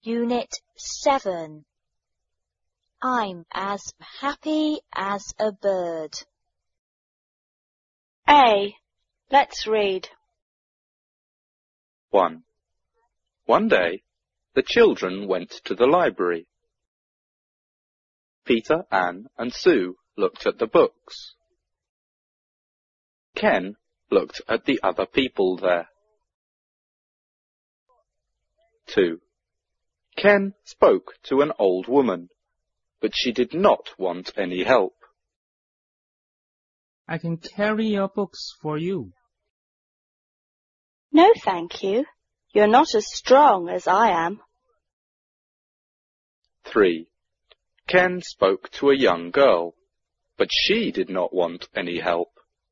Unit 7. I'm as happy as a bird. A. Let's read. 1. One day, the children went to the library. Peter, Anne, and Sue looked at the books. Ken looked at the other people there. 2. Ken spoke to an old woman, but she did not want any help. I can carry your books for you. No, thank you. You're not as strong as I am. 3. Ken spoke to a young girl, but she did not want any help.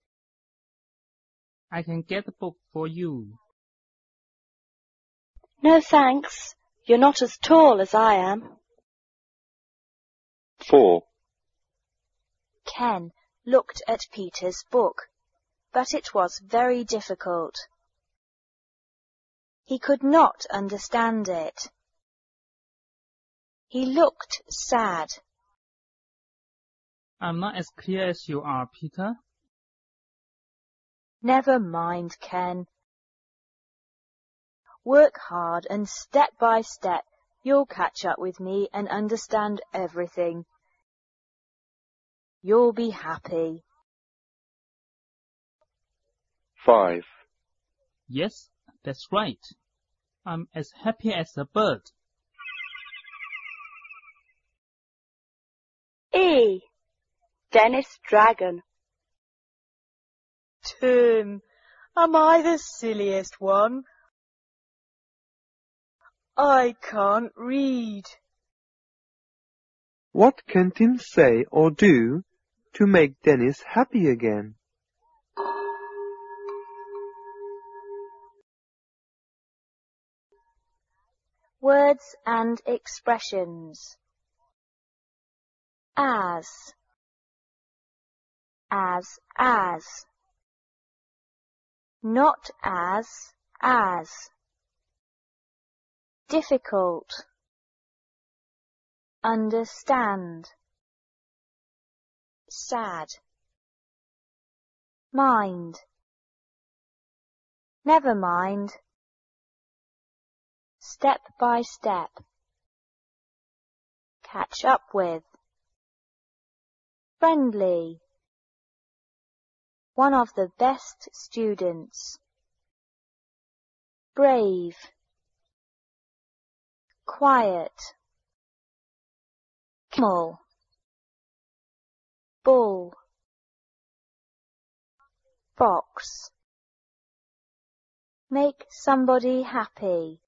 I can get the book for you. No, thanks. You're not as tall as I am. 4. Ken looked at Peter's book, but it was very difficult. He could not understand it. He looked sad. I'm not as clear as you are, Peter. Never mind, Ken. Work hard and step by step you'll catch up with me and understand everything. You'll be happy. 5. Yes, that's right. I'm as happy as a bird. E. Dennis Dragon. Tim, am I the silliest one? I can't read. What can Tim say or do to make Dennis happy again? Words and expressions. As. Not as. Difficult. Understand. Sad. Mind. Never mind. Step by step. Catch up with. Friendly. One of the best students. Brave. Quiet. Camel. Bull. Fox. Make somebody happy.